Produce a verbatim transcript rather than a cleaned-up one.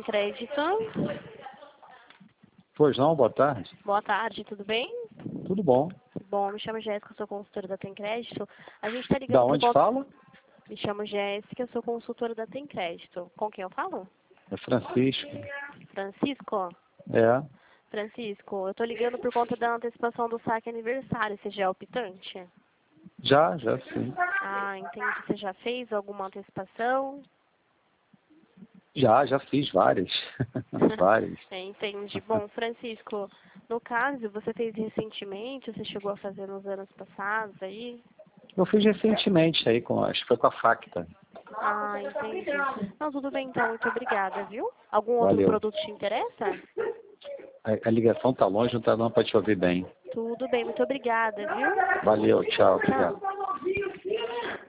Crédito. Pois não, boa tarde. Boa tarde, tudo bem? Tudo bom. Bom, me chamo Jéssica, sou consultora da Tem Crédito. A gente está ligando Da por onde conta... fala? Me chamo Jéssica, sou consultora da Tem Crédito. Com quem eu falo? É Francisco. Francisco? É. Francisco, eu estou ligando por conta da antecipação do saque aniversário. Você já é optante? Já, já sim. Ah, entendi. Você já fez alguma antecipação? Já, já fiz várias. várias. É, entendi. Bom, Francisco, no caso, você fez recentemente, você chegou a fazer nos anos passados aí? Eu fiz recentemente aí, com, acho que foi com a Facta. Ah, entendi. Não, tudo bem então, muito obrigada, viu? Algum outro Valeu. produto te interessa? A, a ligação tá longe, não tá dando para te ouvir bem. Tudo bem, muito obrigada, viu? Valeu, tchau, obrigado. Tchau.